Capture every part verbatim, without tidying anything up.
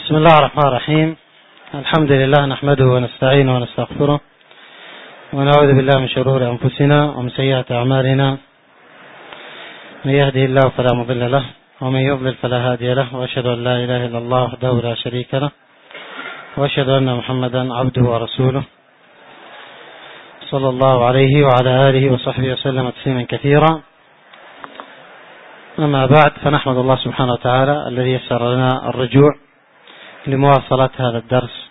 بسم الله الرحمن الرحيم. الحمد لله نحمده ونستعينه ونستغفره ونعوذ بالله من شرور أنفسنا ومن سيئات أعمالنا، من يهده الله فلا مضل له ومن يضلل فلا هادي له، وأشهد أن لا إله إلا الله وحده لا شريك له، وأشهد أن محمدا عبده ورسوله صلى الله عليه وعلى آله وصحبه وسلم تسليما كثيرا. أما بعد، فنحمد الله سبحانه وتعالى الذي يسر لنا الرجوع لمواصلة هذا الدرس،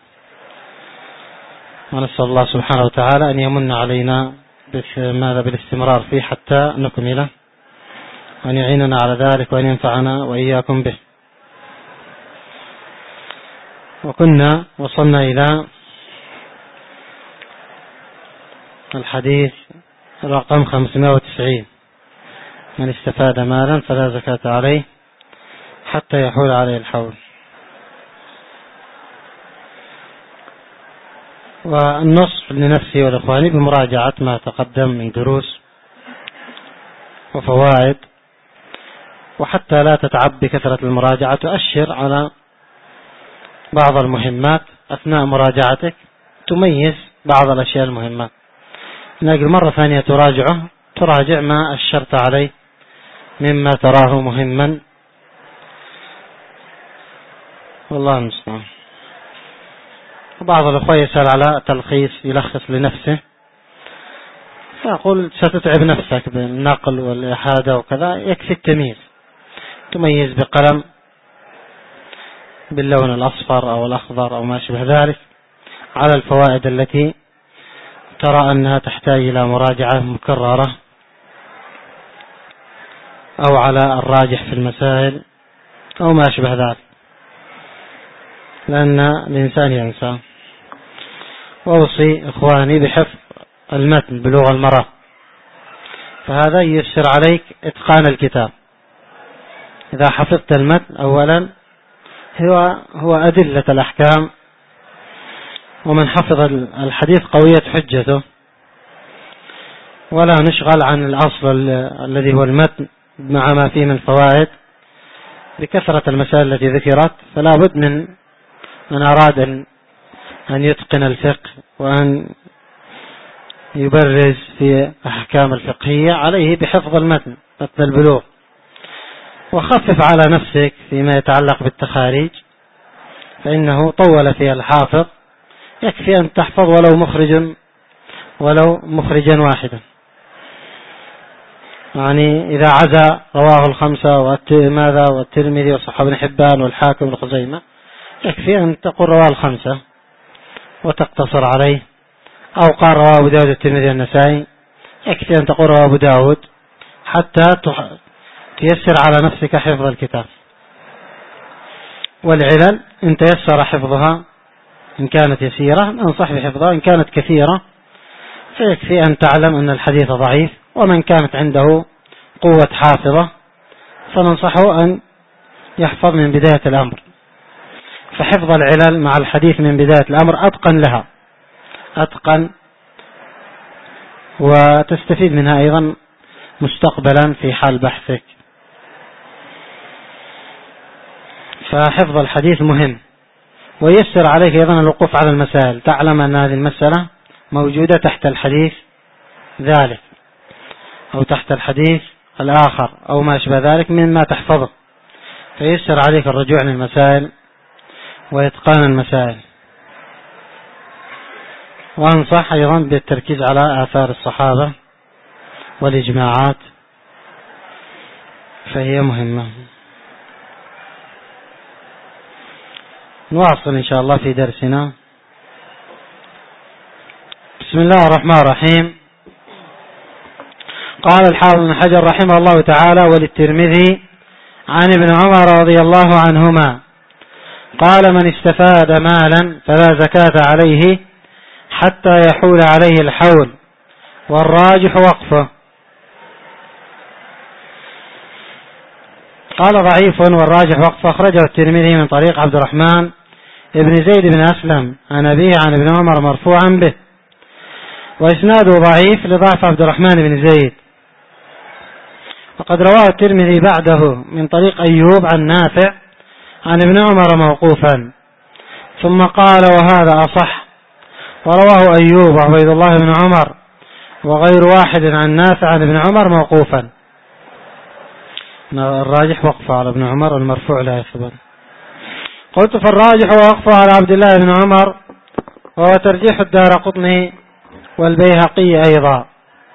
ونسأل الله سبحانه وتعالى أن يمن علينا ماذا بالاستمرار فيه حتى نكمله، وأن يعيننا على ذلك وأن ينفعنا وإياكم به. وكنا وصلنا إلى الحديث رقم خمسمائة وتسعين: من استفاد مالا فلا زكاة عليه حتى يحول عليه الحول. والنصح لنفسي والإخواني بمراجعة ما تقدم من دروس وفوائد، وحتى لا تتعب بكثرة المراجعة تؤشر على بعض المهمات أثناء مراجعتك، تميز بعض الأشياء المهمة من أجل مرة ثانية تراجعه تراجع ما أشرت عليه مما تراه مهما، والله المستعان. بعض الأخوة يسأل على تلخيص، يلخص لنفسه، فأقول ستتعب نفسك بالنقل والإحادة وكذا، يكفي التمييز، تميز بقلم باللون الأصفر أو الأخضر أو ما شبه ذلك على الفوائد التي ترى أنها تحتاج إلى مراجعة مكررة، أو على الراجح في المسائل أو ما شبه ذلك، لأن الإنسان ينسى. وأوصي إخواني بحفظ المتن بلغة المرام، فهذا ييسر عليك إتقان الكتاب. إذا حفظت المتن أولا هو هو أدلة الأحكام، ومن حفظ الحديث قوية حجته، ولا نشغل عن الأصل الذي هو المتن مع ما فيه من فوائد بكثرة المسائل التي ذكرت. فلا بد من من أراد أن أن يتقن الفقه وأن يبرز في أحكام الفقهية عليه بحفظ المتن، متن البلوغ، وخفف على نفسك فيما يتعلق بالتخاريج، فإنه طول فيها الحافظ، يكفي أن تحفظ ولو مخرج ولو مخرجا واحدا. يعني إذا عزى رواه الخمسة وماذا والترمذي وصححه ابن حبان والحاكم والخزيمة، يكفي أن تقول رواه الخمسة وتقتصر عليه، أو قال رواه أبو داود الترمذي النسائي، يكفي أن تقول رواه أبو داود، حتى تيسر على نفسك حفظ الكتاب. والعلل إن تيسر حفظها إن كانت يسيرة أنصح بحفظها، إن كانت كثيرة فيكفي أن تعلم أن الحديث ضعيف. ومن كانت عنده قوة حافظة فننصحه أن يحفظ من بداية الأمر، فحفظ العلل مع الحديث من بداية الأمر أتقن لها، أتقن، وتستفيد منها أيضا مستقبلا في حال بحثك. فحفظ الحديث مهم، ويسر عليك أيضا الوقوف على المسائل، تعلم أن هذه المسألة موجودة تحت الحديث ذلك أو تحت الحديث الآخر أو ما شبه ذلك مما تحفظه، فيسر عليك الرجوع للمسائل وإتقان المسائل. وأنصح أيضا بالتركيز على آثار الصحابة والإجماعات، فهي مهمة. نواصل إن شاء الله في درسنا. بسم الله الرحمن الرحيم. قال الحافظ ابن حجر رحمه الله تعالى: وللترمذي عن ابن عمر رضي الله عنهما قال: من استفاد مالا فلا زكاة عليه حتى يحول عليه الحول، والراجح وقفه. قال: ضعيف والراجح وقفه. أخرجه الترمذي من طريق عبد الرحمن ابن زيد بن أسلم عن أبيه عن ابن عمر مرفوعا به، وإسناده ضعيف لضعف عبد الرحمن بن زيد. وقد رواه الترمذي بعده من طريق أيوب عن نافع عن ابن عمر موقوفا، ثم قال وهذا أصح، ورواه أيوب وعبيد الله بن عمر وغير واحد عن نافع عن ابن عمر موقوفا. الراجح وقفه على ابن عمر والمرفوع لا يثبت. قلت فالراجح وقفه على عبد الله بن عمر، وهو ترجيح الدارقطني والبيهقي أيضا.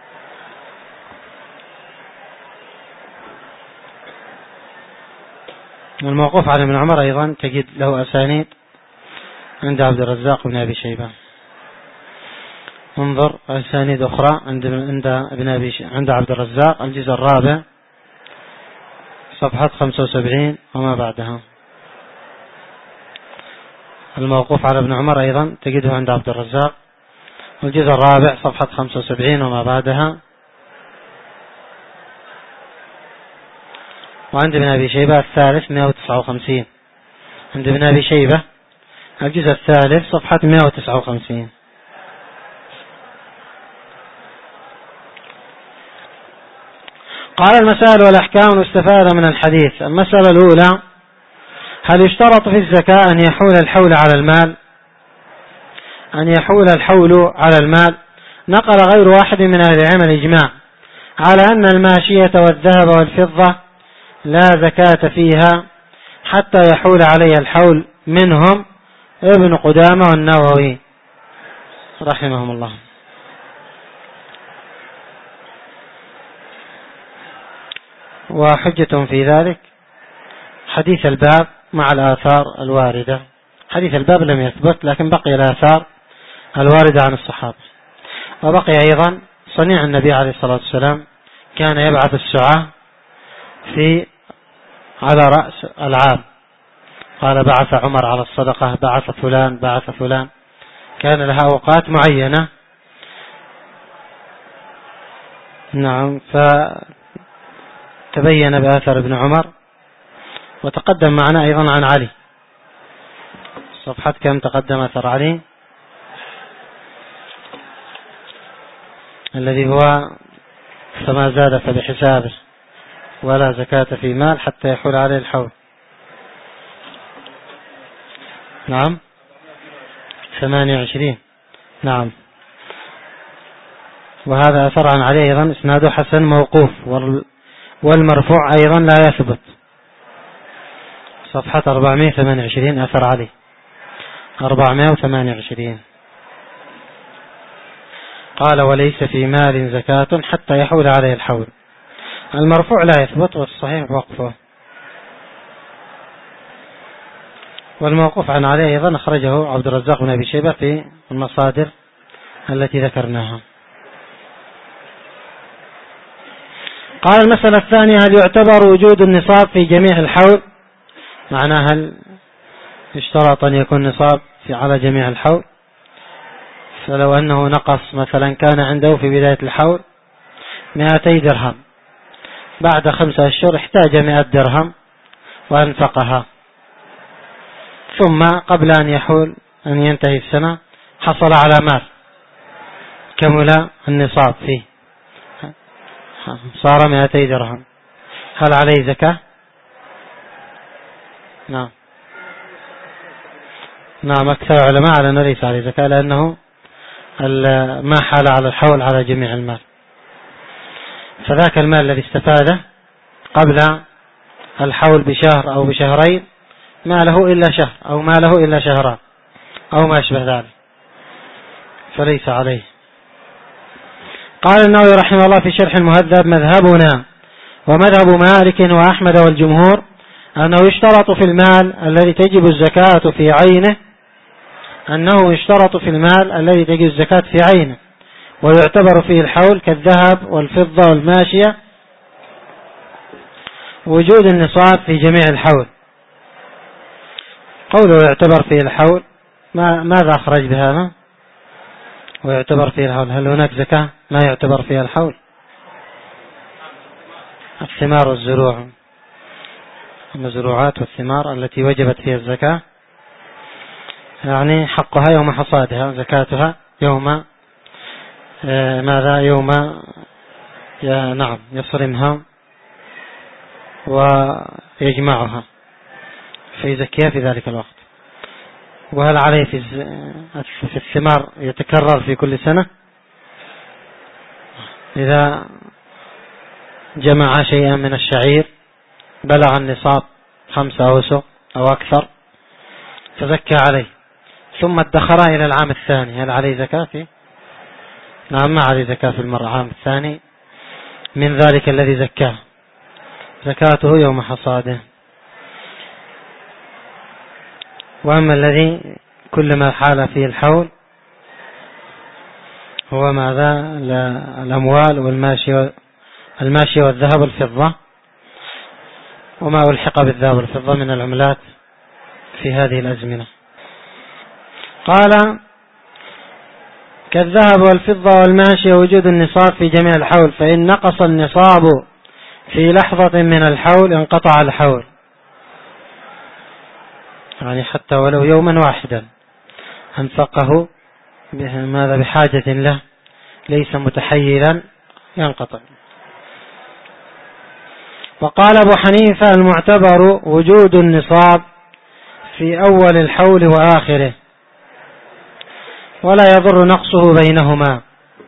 الموقوف على ابن عمر أيضا تجد له أسانيد عند عبد الرزاق بن أبي شيبة. انظر أسانيد أخرى عند عند ابن أبي ش... عند عبد الرزاق الجزء الرابع صفحة خمسة وسبعين وما بعدها. الموقوف على ابن عمر أيضا تجده عند عبد الرزاق الجزء الرابع صفحة خمسة وسبعين وما بعدها. وعند ابن أبي شيبة الثالث مئة وتسعة وخمسين، عند ابن أبي شيبة الجزء الثالث صفحة مئة وتسعة وخمسين. قال المسائل والأحكام المستفادة من الحديث. المسألة الأولى: هل يشترط في الزكاة أن يحول الحول على المال؟ أن يحول الحول على المال. نقل غير واحد من أهل العلم الإجماع على أن الماشية والذهب والفضة لا زكاة فيها حتى يحول عليها الحول، منهم ابن قدامة والنووي رحمهم الله. وحجة في ذلك حديث الباب مع الآثار الواردة. حديث الباب لم يثبت، لكن بقي الآثار الواردة عن الصحابة. وبقي أيضا صنيع النبي عليه الصلاة والسلام، كان يبعث السعاة في على رأس العام. قال بعث عمر على الصدقة، بعث فلان بعث فلان، كان لها أوقات معينة. نعم. فتبين بآثار ابن عمر. وتقدم معنا أيضا عن علي، صفحة كم تقدم أثر علي الذي هو فما زاد فبحسابه ولا زكاة في مال حتى يحول عليه الحول. نعم ثمانية وعشرين. نعم. وهذا أثر عن علي أيضا إسناده حسن موقوف، والمرفوع أيضا لا يثبت. صفحة أربعمائة وثمانية وعشرين أثر علي أربعمائة وثمانية وعشرين. قال وليس في مال زكاة حتى يحول عليه الحول. المرفوع لا يثبت، والصحيح وقفه. والموقوف عن علي أيضا أخرجه عبد الرزاق بن أبي شيبة في المصادر التي ذكرناها. قال المسألة الثانية: هل يعتبر وجود النصاب في جميع الحول؟ معناها هل يشترط أن يكون نصاب في على جميع الحول؟ فلو أنه نقص مثلا، كان عنده في بداية الحول مئتي درهم، بعد خمسة أشهر احتاج مئة درهم وأنفقها، ثم قبل أن يحول أن ينتهي السنة حصل على مال كمل النصاب فيه، صار مئتي درهم، هل عليه زكاة؟ نعم نعم أكثر علماء على أنه ليس عليه زكاة، لأنه ما حال على الحول على جميع المال. فذاك المال الذي استفاده قبل الحول بشهر أو بشهرين ما له إلا شهر أو ما له إلا شهران أو ما أشبه ذلك، فليس عليه. قال النووي رحمه الله في شرح المهذب: مذهبنا ومذهب مالك وأحمد والجمهور أنه يشترط في المال الذي تجب الزكاة في عينه أنه يشترط في المال الذي تجب الزكاة في عينه ويعتبر فيه الحول كالذهب والفضة والماشية وجود النصاب في جميع الحول. قوله يعتبر فيه الحول، ما ماذا أخرج بهذا؟ ويعتبر فيه الحول، هل هناك زكاة ما يعتبر فيها الحول؟ الثمار والزروع، المزروعات والثمار التي وجبت فيها الزكاة، يعني حقها يوم حصادها، زكاتها يوم آه ماذا يوم يا نعم يصرمها ويجمعها فيزكيها في ذلك الوقت. وهل عليه في في الثمار يتكرر في كل سنة؟ إذا جمع شيئا من الشعير بلغ النصاب خمسة أوسق أو أكثر فزكى عليه، ثم ادخرها إلى العام الثاني، هل عليه زكاة فيه؟ نعم، ما عليه زكاة في المرة العام الثاني من ذلك الذي زكاه، زكاته يوم حصاده. وأما الذي كلما حال فيه الحول هو ماذا؟ الأموال والماشي الماشي والذهب والفضة وما ألحق بالذهب والفضة من العملات في هذه الأزمنة. قال: كالذهب والفضة والماشي وجود النصاب في جميع الحول، فإن نقص النصاب في لحظة من الحول انقطع الحول، يعني حتى ولو يوما واحدا أنفقه ماذا بحاجة له ليس متحيلا ينقطع. وقال أبو حنيفة: المعتبر وجود النصاب في أول الحول وآخره، ولا يضر نقصه بينهما،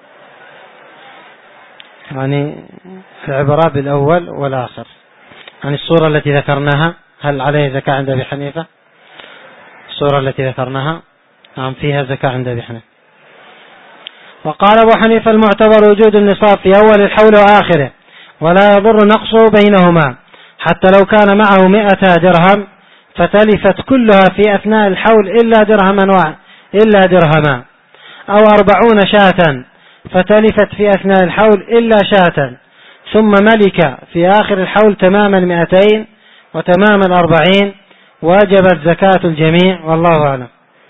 يعني العبرة بالأول والآخر. يعني الصورة التي ذكرناها هل عليه زكاة عند أبي حنيفة؟ الصورة التي ذكرناها نعم فيها زكاة عند أبي حنيفة. وقال أبو حنيفة: المعتبر وجود النصاب في أول الحول وآخره، ولا يضر نقصه بينهما، حتى لو كان معه مئة درهم فتلفت كلها في أثناء الحول إلا درهما واحد إلا درهما، أو أربعون شاة فتلفت في أثناء الحول إلا شاة، ثم ملك في آخر الحول تمام المئتين وتمام الأربعين، وجبت زكاة الجميع، والله أعلم.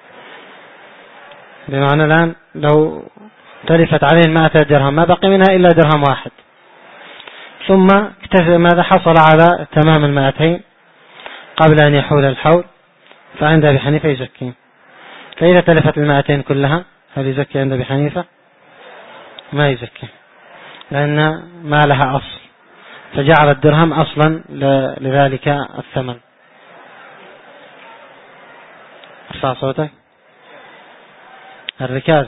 بمعنى الآن لو تلفت عليه المائة درهم ما بقي منها إلا درهم واحد، ثم اكتفى ماذا حصل على تمام المائتين قبل أن يحول الحول، فعند أبي حنيفة يزكي. فإذا تلفت المائتين كلها هل يزكي عند أبي حنيفة؟ ما يزكي، لأن ما لها أصل، فجعل الدرهم أصلا لذلك الثمن. ارفع صوتك. الركاز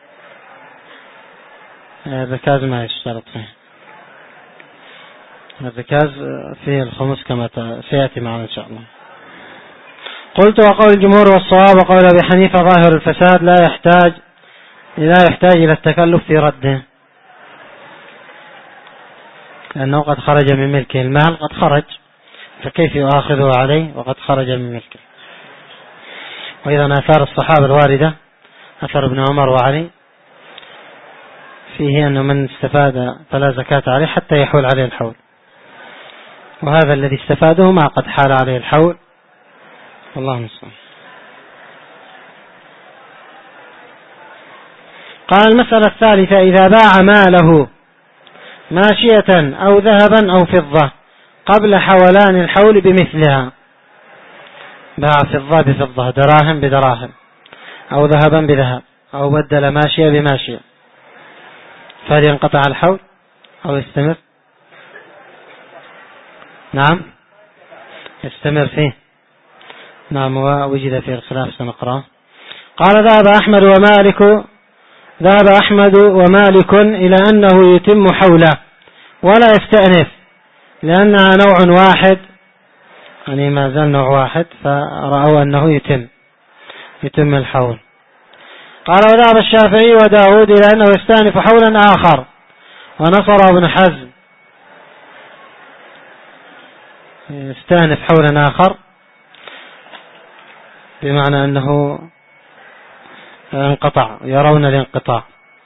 الركاز ما يشترط فيه، الركاز فيه الخمس كما سيأتي معنا إن شاء الله. قلت: وقول الجمهور والصواب وقول أبي حنيفة ظاهر الفساد لا يحتاج لا يحتاج إلى التكلف في رده، لأنه قد خرج من ملكه، المال قد خرج، فكيف يؤاخذه عليه وقد خرج من ملكه. وإذا آثار الصحابة الواردة أثر ابن عمر وعلي فيه أنه من استفاد فلا زكاة عليه حتى يحول عليه الحول، وهذا الذي استفاده ما قد حال عليه الحول، والله المستعان. قال: المسألة الثالثة: إذا باع ماله ماشية أو ذهبا أو فضة قبل حولان الحول بمثلها، باع فضة بفضة، دراهم بدراهم، أو ذهبا بذهب، أو بدل ماشية بماشية، فهل ينقطع الحول أو يستمر؟ نعم يستمر فيه، نعم، ووجد فيه الخلاف سنقرأ. قال: ذهب أحمد ومالك ذهب أحمد ومالك إلى أنه يتم حوله ولا يستأنف، لأنها نوع واحد، يعني ما زال نوع واحد، فرأوا أنه يتم يتم الحول. قال: وذهب الشافعي وداود إلى أنه يستأنف حولا آخر، ونصر ابن حزم يستأنف حولا آخر، بمعنى أنه انقطع، يرون الانقطاع.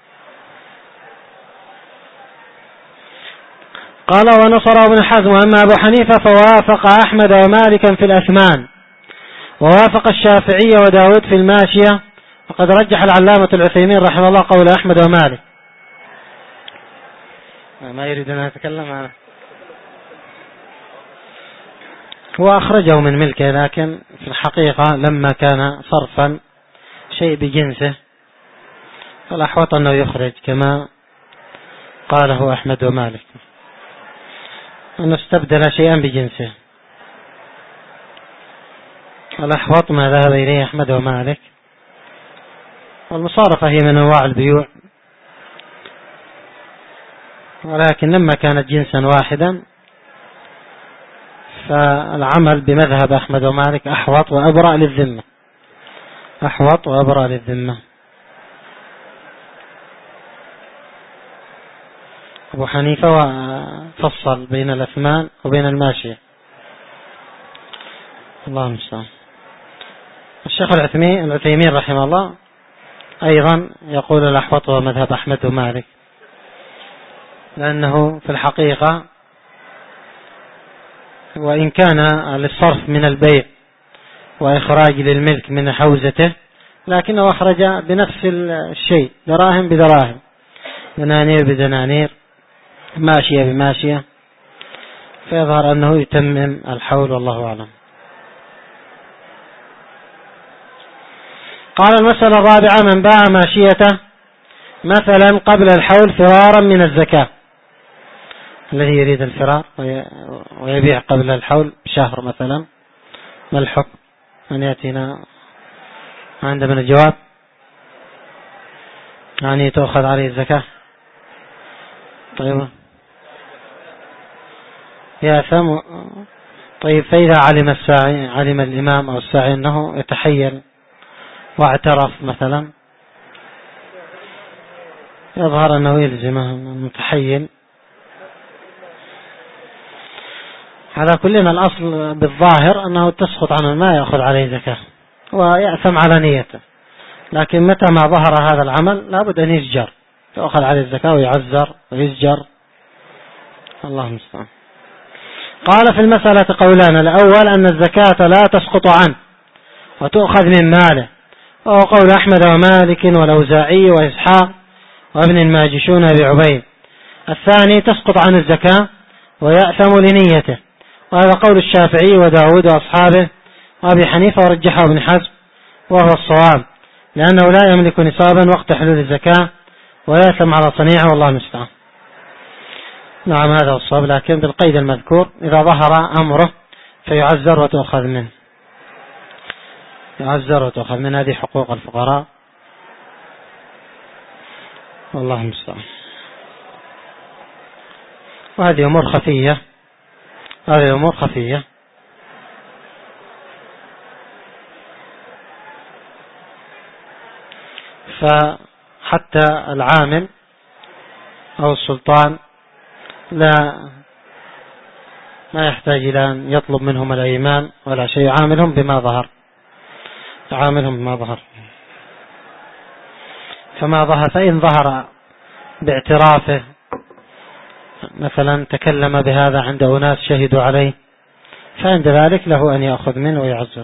قال: ونصر ابن حزم. وأما أبو حنيفة فوافق أحمد ومالكا في الأثمان، ووافق الشافعي وداود في الماشية، وقد رجح العلامة العثيمين رحمه الله قول أحمد ومالك. ما يريد أن أتكلم عنه، هو أخرجه من ملكه، لكن في الحقيقة لما كان صرفا شيء بجنسه فالأحوط أنه يخرج كما قاله أحمد ومالك، أنه استبدل شيئا بجنسه. الأحوط ما ذهب إليه أحمد ومالك. والمصارفة هي من أنواع البيوع، ولكن لما كانت جنسا واحدا فالعمل بمذهب أحمد ومالك أحوط وأبرأ للذمة، أحوط وأبرأ للذمة. أبو حنيفة فصل بين الأثمان وبين الماشية. الله المستعان. الشيخ العثيمين رحمه الله أيضا يقول الأحوط هو مذهب أحمد ومالك، لأنه في الحقيقة وإن كان للصرف من البيع وإخراج للملك من حوزته، لكنه أخرج بنفس الشيء، دراهم بدراهم، دنانير بدنانير، ماشية بماشية، فيظهر أنه يتمم الحول، والله أعلم. قال المسألة الرابعة: من باع ماشيته مثلا قبل الحول فرارا من الزكاة، الذي يريد الفرار ويبيع قبل الحول بشهر مثلا، ما الحكم؟ من يأتينا عندنا الجواب؟ يعني تأخذ عليه الزكاة. طيب يا ثم طيب فإذا علم الساعي، علم الإمام أو الساعي أنه يتحيل واعترف مثلا، يظهر أنه يلزمه المتحيل. على كلنا الأصل بالظاهر أنه تسقط عن الماء يأخذ عليه زكاة ويأثم على نيته، لكن متى ما ظهر هذا العمل لابد أن يسجر، يأخذ عليه الزكاة ويعزر ويسجر، الله المستعان. قال في المسألة قولان: الأول أن الزكاة لا تسقط عنه وتؤخذ من ماله، وهو قول أحمد ومالك والأوزاعي وإسحاق وابن الماجشون بعبيد. الثاني تسقط عن الزكاة ويأثم لنيته، وهذا قول الشافعي وداود وأصحابه وأبي حنيفة ورجحه ابن حزم، وهو الصواب، لأنه لا يملك نصابا وقت حلول الزكاة ويأثم على صنيعه، والله المستعان. نعم هذا الصواب، لكن بالقيد المذكور: إذا ظهر أمره فيعزر وتأخذ منه، يعزر وتأخذ من هذه حقوق الفقراء، والله المستعان. وهذه أمور خفية، هذه أمور خفية. فحتى العامل أو السلطان لا ما يحتاج إلى أن يطلب منهم الأيمان ولا شيء، يعاملهم بما ظهر، يعاملهم بما ظهر. فما ظهر، فإن ظهر باعترافه مثلا تكلم بهذا عند أناس شهدوا عليه، فعند ذلك له أن يأخذ منه ويعزر.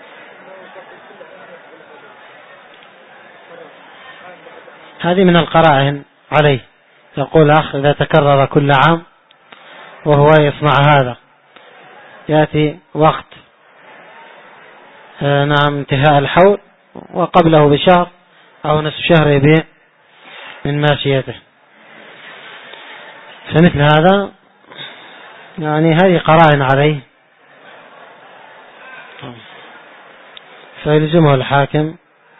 هذه من القرائن عليه. يقول أخ: إذا تكرر كل عام وهو يصنع هذا، يأتي وقت نعم انتهاء الحول وقبله بشهر أو نصف شهر يبيع من ماشيته، فمثل هذا يعني هذه قرائن عليه، فيلزمه الحاكم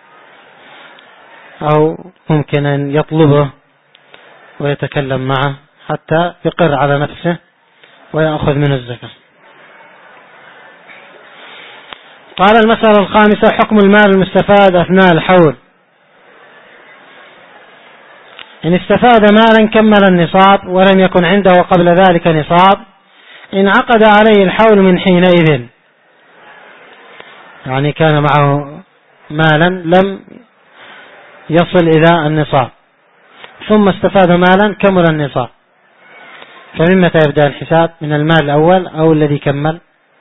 أو ممكن أن يطلبه ويتكلم معه حتى يقر على نفسه ويأخذ من الزكاة. قال المسألة الخامسة: حكم المال المستفاد أثناء الحول. إن استفاد مالا كمل النصاب ولم يكن عنده قبل ذلك نصاب، انعقد عليه الحول من حينئذ، يعني كان معه مالا لم يصل إلى النصاب ثم استفاد مالا كمل النصاب، فمن متى يبدأ الحساب؟ من المال الأول أو الذي كمل؟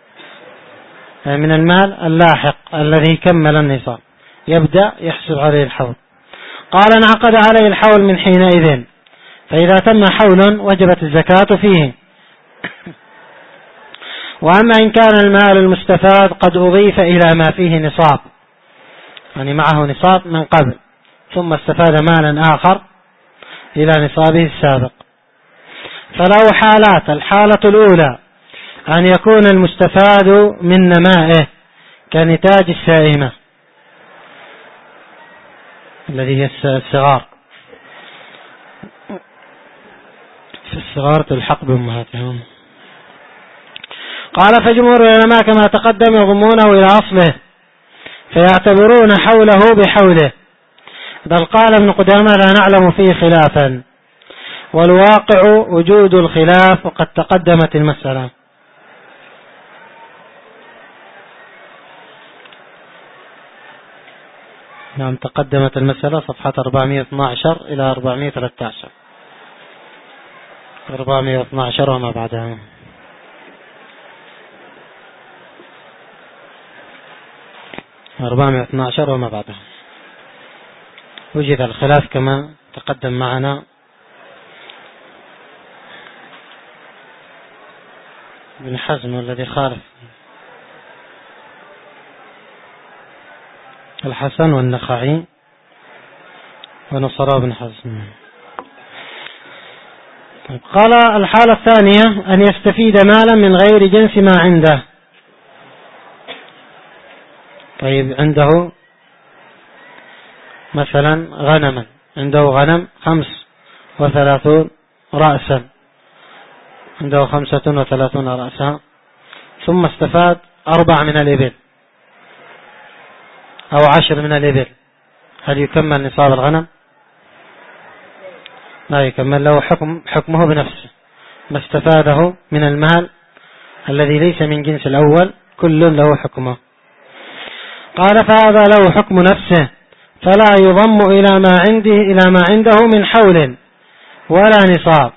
من المال اللاحق الذي كمل النصاب يبدأ يحسب عليه الحول. قال: انعقد عليه الحول من حينئذ، فإذا تم حول وجبت الزكاة فيه. وأما إن كان المال المستفاد قد أضيف إلى ما فيه نصاب، يعني معه نصاب من قبل ثم استفاد مالا آخر إلى نصابه السابق، فله حالات. الحالة الأولى أن يكون المستفاد من نمائه كنتاج السائمة الذي هي الصغار، في الصغار تلحق بأمهاتهم. قال فجمهور العلماء كما تقدم يضمونه إلى أصله فيعتبرون حوله بحوله، بل قال ابن قدامة لا نعلم فيه خلافا، والواقع وجود الخلاف وقد تقدمت المسألة. نعم تقدمت المسألة صفحة أربعمائة واثني عشر إلى أربعمائة وثلاثة عشر، أربعمائة واثني عشر وما بعدها. أربعمائة واثني عشر وما بعدها وجد الخلاف كما تقدم معنا. ابن حزم الذي خالف الحسن والنخعي ونصر ابن حزم. قال الحالة الثانية أن يستفيد مالا من غير جنس ما عنده. طيب عنده مثلا غنما، عنده غنم خمس وثلاثون رأسا، عنده خمسة وثلاثون رأسا، ثم استفاد أربع من الإبل أو عشر من الإبل، هل يكمل نصاب الغنم؟ لا يكمل، له حكم حكمه بنفسه، ما استفاده من المال الذي ليس من جنس الأول كل له حكمه. قال فهذا له حكم نفسه فلا يضم إلى ما عنده إلى ما عنده من حول ولا نصاب،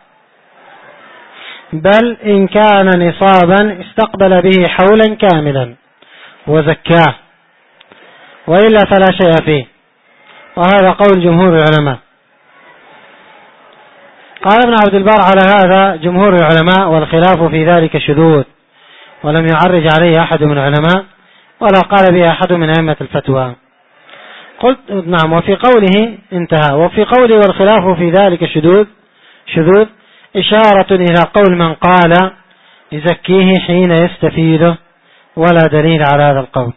بل إن كان نصابا استقبل به حولا كاملا وزكاه، وإلا فلا شيء فيه، وهذا قول جمهور العلماء. قال ابن عبد البر على هذا جمهور العلماء والخلاف في ذلك شذوذ، ولم يعرج عليه أحد من العلماء ولا قال به أحد من أئمة الفتوى. قلت نعم، وفي قوله انتهى، وفي قوله والخلاف في ذلك شذوذ شذوذ إشارة إلى قول من قال يزكيه حين يستفيده، ولا دليل على هذا القول.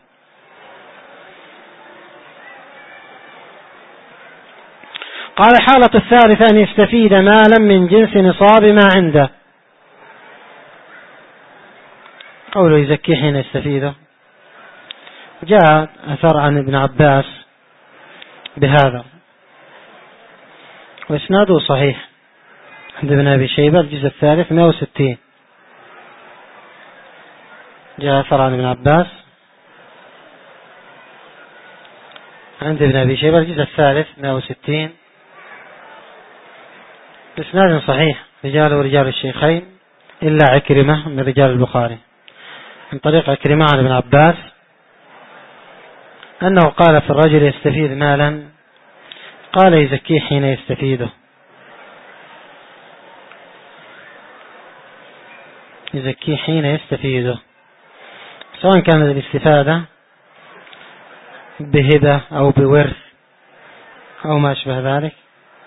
قال الحالة الثالثة أن يستفيد مالا من جنس نصاب ما عنده. قوله يزكيه حين يستفيده جاء أثر عن ابن عباس بهذا وإسناده صحيح عند ابن أبي شيبة الجزء الثالث مئة وستين. جاء أثر عن ابن عباس عند ابن أبي شيبة الجزء الثالث مئة وستين بإسناد صحيح، رجاله رجال الشيخين إلا عكرمة من رجال البخاري، من طريق عكرمة عن ابن عباس أنه قال في الرجل يستفيد مالا، قال يزكيه حين يستفيده، يزكيه حين يستفيده، سواء كانت الاستفادة بهبة أو بورث أو ما أشبه ذلك.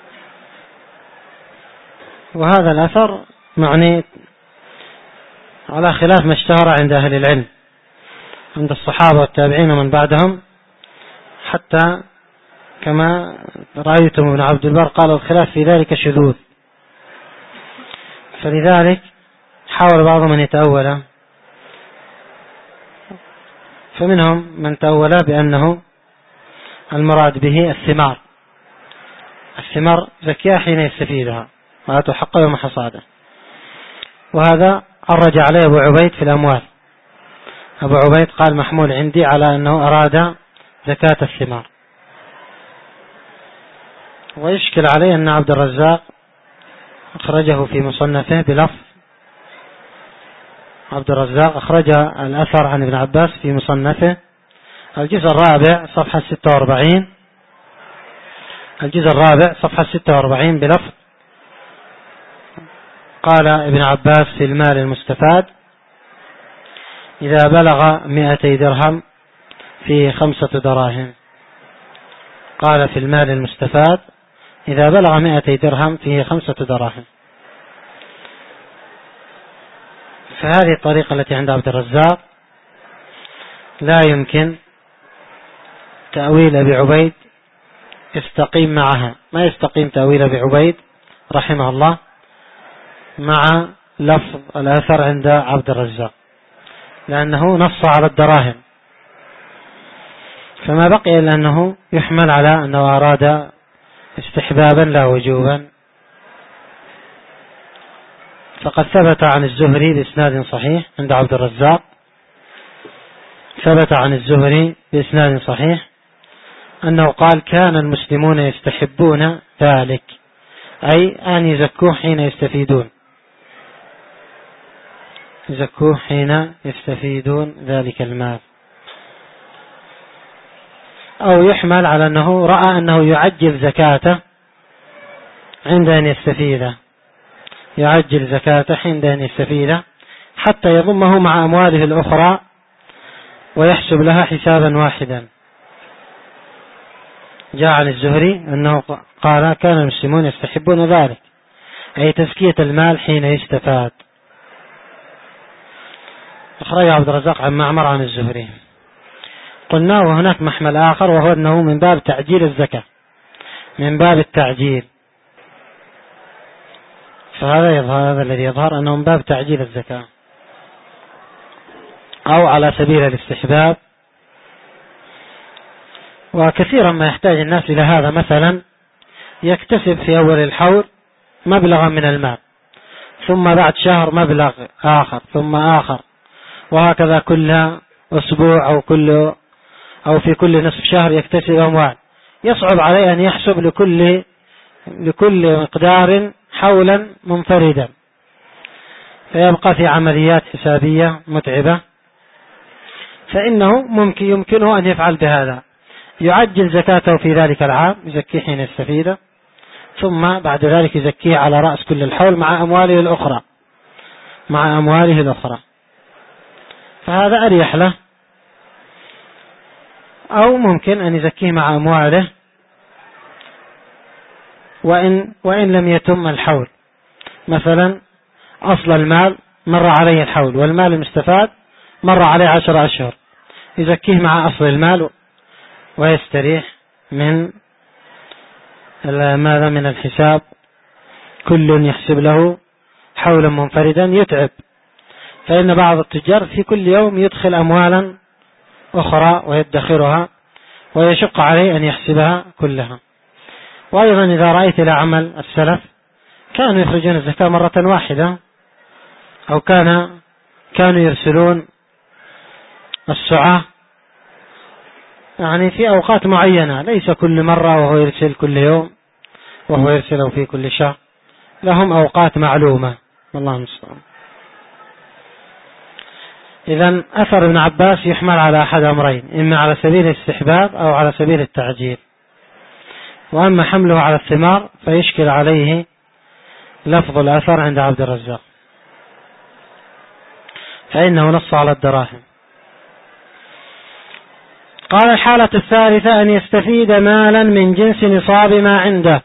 وهذا الأثر معني على خلاف ما اشتهر عند أهل العلم، عند الصحابة والتابعين ومن بعدهم، حتى كما رأيتم ابن عبد البر قال الخلاف في ذلك شذوذ، فلذلك حاول بعضهم أن يتأول، فمنهم من تأول بأنه المراد به الثمار، الثمار زكاة حين يستفيدها وآتوا حقه يوم حصاده، وهذا أرجع عليه أبو عبيد في الأموال. أبو عبيد قال محمول عندي على أنه أراد زكاة الثمار، ويشكل عليه أن عبد الرزاق أخرجه في مصنفه بلفظ، عبد الرزاق أخرج الأثر عن ابن عباس في مصنفه الجزء الرابع صفحة ستة وأربعين، الجزء الرابع صفحة ستة وأربعين بلفظ قال ابن عباس في المال المستفاد إذا بلغ مئتي درهم في خمسة دراهم، قال في المال المستفاد إذا بلغ مئتي درهم فيه خمسة دراهم. فهذه الطريقة التي عند عبد الرزاق، لا يمكن تأويل أبي عبيد يستقيم معها، ما يستقيم تأويل أبي عبيد رحمه الله مع لفظ الأثر عند عبد الرزاق، لأنه نص على الدراهم، فما بقي إلا أنه يحمل على أنه أراد استحبابا لا وجوبا. فقد ثبت عن الزهري بإسناد صحيح عند عبد الرزاق، ثبت عن الزهري بإسناد صحيح أنه قال: كان المسلمون يستحبون ذلك، أي أن يزكوه حين يستفيدون، يزكوه حين يستفيدون ذلك المال. أو يحمل على أنه رأى أنه يعجل زكاته عند أن يستفيده، يعجل زكاته عند أن يستفيده حتى يضمه مع أمواله الأخرى ويحسب لها حسابا واحدا. جاء عن الزهري أنه قال: كان المسلمون يستحبون ذلك، أي تزكية المال حين يستفاد. أخرج عبد الرزاق عن معمر عن الزهري. قلنا وهناك محمل آخر، وهو أنه من باب تعجيل الزكاة، من باب التعجيل، فهذا يظهر، هذا الذي يظهر أنه من باب تعجيل الزكاة أو على سبيل الاستحباب. وكثيرا ما يحتاج الناس إلى هذا، مثلا يكتسب في أول الحول مبلغا من المال، ثم بعد شهر مبلغ آخر، ثم آخر، وهكذا كل أسبوع أو كل أو في كل نصف شهر يكتسب أموال. يصعب عليه أن يحسب لكل لكل مقدار حولا منفردا، فيبقى في عمليات حسابية متعبة. فإنه ممكن يمكنه أن يفعل بهذا، يعجل زكاته في ذلك العام، يزكيه حين يستفيده، ثم بعد ذلك يزكيه على رأس كل الحول مع أمواله الأخرى مع أمواله الأخرى فهذا أريح له. أو ممكن أن يزكيه مع أمواله وإن, وإن لم يتم الحول، مثلا أصل المال مر عليه الحول والمال المستفاد مر عليه عشر أشهر، يزكيه مع أصل المال ويستريح من ماذا من الحساب، كل يحسب له حولا منفردا يتعب. فإن بعض التجار في كل يوم يدخل أموالا أخرى ويدخرها ويشق عليه أن يحسبها كلها. وأيضا إذا رأيت إلى عمل السلف كانوا يخرجون الزكاة مرة واحدة، أو كان كانوا يرسلون السعاة يعني في أوقات معينة، ليس كل مرة وهو يرسل كل يوم وهو يرسله في كل شهر، لهم أوقات معلومة، والله المستعان. إذن أثر ابن عباس يحمل على أحد أمرين، إما على سبيل الاستحباب أو على سبيل التعجيل. وأما حمله على الثمار فيشكل عليه لفظ الأثر عند عبد الرزاق، فإنه نص على الدراهم. قال: الحالة الثالثة أن يستفيد مالا من جنس نصاب ما عنده،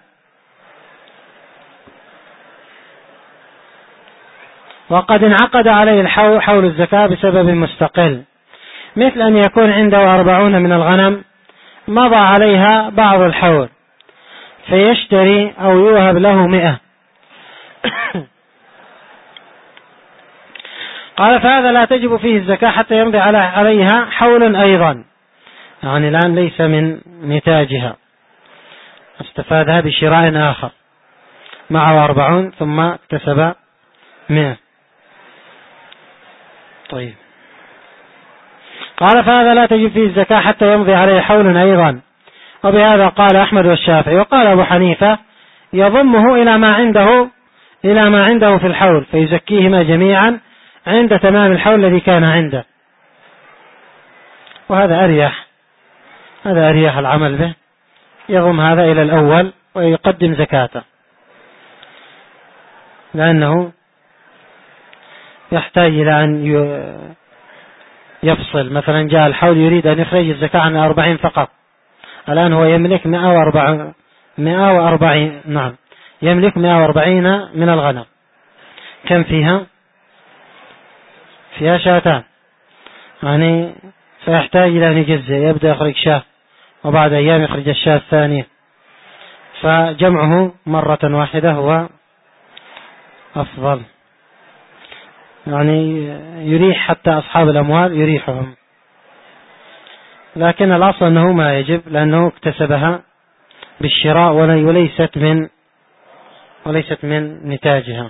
وقد انعقد عليه الحول حول الزكاة بسبب مستقل، مثل أن يكون عنده أربعون من الغنم مضى عليها بعض الحول فيشتري أو يوهب له مئة. قال: فهذا لا تجب فيه الزكاة حتى يمضي عليها حول أيضا، يعني الآن ليس من نتاجها، استفادها بشراء آخر، معه أربعون ثم اكتسب مئة. طيب، قال: فهذا لا تجب فيه الزكاة حتى يمضي عليه حول أيضا. وبهذا قال أحمد والشافعي. وقال أبو حنيفة: يضمه إلى ما عنده إلى ما عنده في الحول فيزكيهما جميعا عند تمام الحول الذي كان عنده. وهذا أريح، هذا أريح العمل به، يضم هذا إلى الأول ويقدم زكاته، لأنه يحتاج إلى أن يفصل. مثلا جاء الحول يريد أن يخرج الزكاة عن أربعين فقط، الآن هو يملك مئة وأربعين مئة وأربعين نعم يملك مئة وأربعين من الغنم. كم فيها؟ فيها شاتان، يعني فيحتاج إلى أن يجزئ، يبدأ يخرج شاة وبعد أيام يخرج الشاة الثانية، فجمعه مرة واحدة هو أفضل، يعني يريح حتى أصحاب الأموال يريحهم. لكن الأصل أنه ما يجب، لأنه اكتسبها بالشراء وليست من وليست من نتاجها.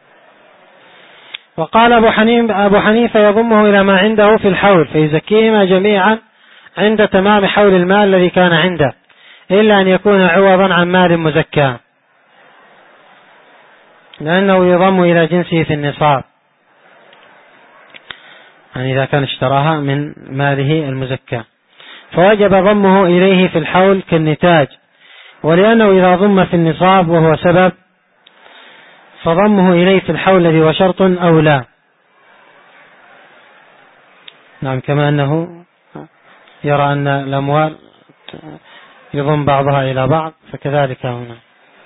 وقال أبو حنيفة أبو حنيفة يضمه إلى ما عنده في الحول فيزكيهما جميعا عند تمام حول المال الذي كان عنده، إلا أن يكون عوضا عن مال مزكى، لأنه يضم إلى جنسه في النصاب، يعني إذا كان اشتراها من ماله المزكى فوجب ضمه إليه في الحول كالنتاج، ولأنه إذا ضم في النصاب وهو سبب فضمه إليه في الحول الذي هو شرط أولى. نعم، كما أنه يرى أن الأموال يضم بعضها إلى بعض فكذلك هنا.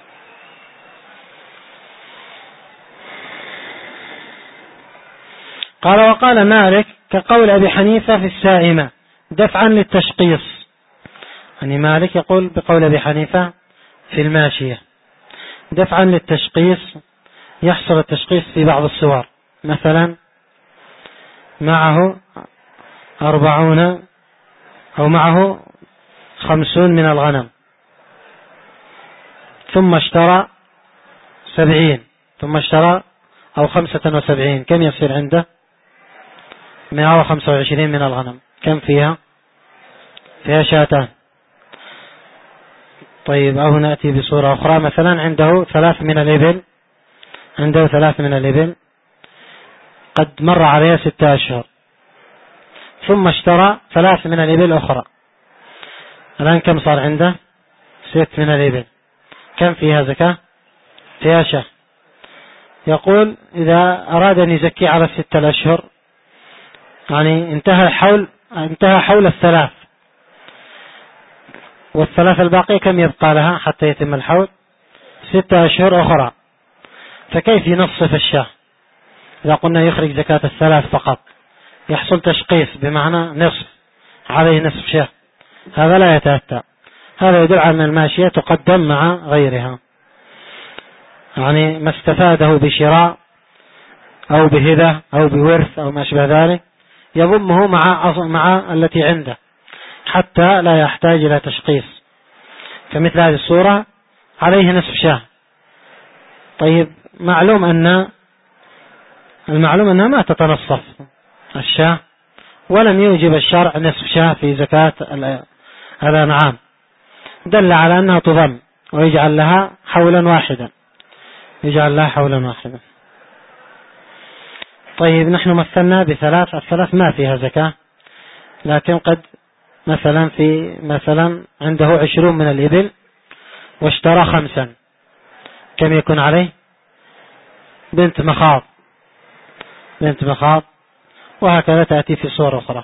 قال وقال مالك كقول أبي حنيفة في السائمة دفعا للتشقيص، يعني مالك يقول بقول أبي حنيفة في الماشية دفعا للتشقيص، يحصل التشقيص في بعض الصور، مثلا معه أربعون أو معه خمسون من الغنم ثم اشترى سبعين ثم اشترى أو خمسة وسبعين، كم يصير عنده؟ مئة وخمسة وعشرين من الغنم، كم فيها؟ فيها شاتان. طيب، أو نأتي بصورة أخرى، مثلا عنده ثلاث من الإبل عنده ثلاث من الإبل قد مر عليها ستة أشهر، ثم اشترى ثلاث من الإبل أخرى، الآن كم صار عنده؟ ست من الإبل، كم فيها زكاة؟ فيها شاه. يقول إذا أراد أن يزكي على الستة الأشهر، يعني انتهى حول انتهى حول الثلاث، والثلاث الباقية كم يبقى لها حتى يتم الحول؟ ستة أشهر أخرى، فكيف ينصف الشاه؟ إذا قلنا يخرج زكاة الثلاث فقط يحصل تشقيص، بمعنى نصف، عليه نصف شاه، هذا لا يتأتى. هذا يدل على أن الماشية تقدم مع غيرها، يعني ما استفاده بشراء أو بهبة أو بورث أو ما أشبه ذلك يضمه مع مع التي عنده حتى لا يحتاج إلى تشقيص، فمثل هذه الصورة عليه نصف شاه. طيب، معلوم أن المعلوم أنها ما تتنصف الشاه، ولم يوجب الشرع نصف شاه في زكاة الأنعام، دل على أنها تضم ويجعل لها حولا واحدا يجعل لها حولا واحدا. طيب، نحن مثلنا بثلاث، الثلاث ما فيها زكاة، لكن قد مثلا في مثلا عنده عشرون من الإبل واشترى خمسا، كم يكون عليه؟ بنت مخاض بنت مخاض وهكذا تأتي في صورة أخرى.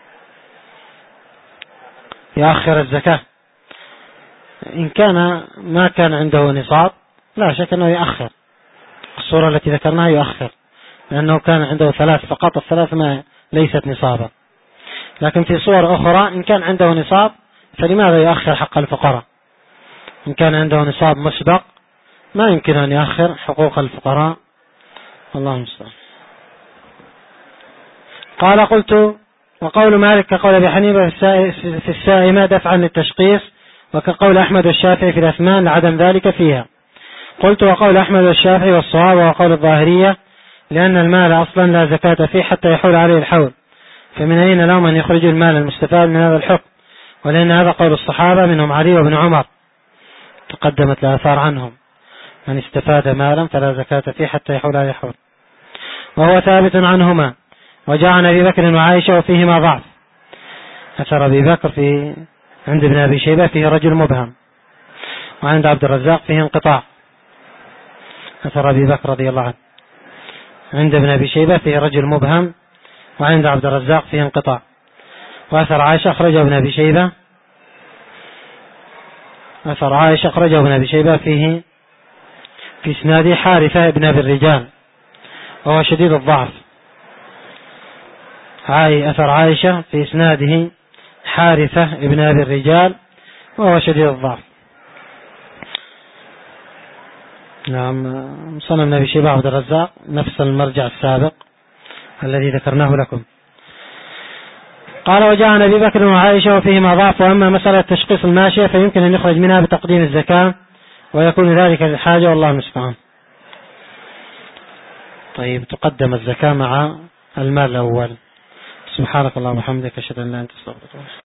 يأخر الزكاة إن كان ما كان عنده نصاب، لا شك أنه يأخر، الصورة التي ذكرناها يؤخر، لأنه كان عنده ثلاث فقط، الثلاث ما ليست نصابا. لكن في صور أخرى إن كان عنده نصاب فلماذا يؤخر حق الفقراء؟ إن كان عنده نصاب مسبق ما يمكن أن يؤخر حقوق الفقراء، الله المستعان. قال قلت وقول مالك كقول أبي حنيفة في السائمة دفعا للتشقيص، وكقول أحمد والشافعي في الأثمان لعدم ذلك فيها. قلت وقول أحمد والشافعي والصواب وقول الظاهرية لأن المال أصلا لا زكاة فيه حتى يحول عليه الحول، فمن أين لهم أن يخرجوا المال المستفاد من هذا الحكم؟ ولأن هذا قول الصحابة منهم علي وابن عمر، تقدمت الآثار عنهم من استفاد مالا فلا زكاة فيه حتى يحول عليه الحول، وهو ثابت عنهما. وجاء عن أبي بكر وعائشة وفيهما ضعف. أثر أبي بكر في عند ابن أبي شيبة فيه رجل مبهم، وعند عبد الرزاق فيه انقطاع. أثر أبي بكر رضي الله عنه عند ابن أبي شيبة فيه رجل مبهم، وعند عبد الرزاق فيه انقطاع. وأثر عائشة أخرجه ابن أبي شيبة أثر عائشة أخرجه ابن أبي شيبة فيه في إسناده حارثة ابن أبي الرجال وهو شديد الضعف. عاي أثر عائشة في إسناده حارثة ابن أبي الرجال وهو شديد الضعف. نعم صنع النبي شيبة عبد الرزاق نفس المرجع السابق الذي ذكرناه لكم. قال وجاء عن أبي بكر وعائشة وفيهما ضعف. وأما مسألة تشخيص الماشية فيمكن أن يخرج منها بتقديم الزكاة ويكون ذلك للحاجة والله المستعان. طيب تقدم الزكاة مع المال الأول. سبحانك اللهم وبحمدك أشهد أن لا إله إلا أنت أستغفرك.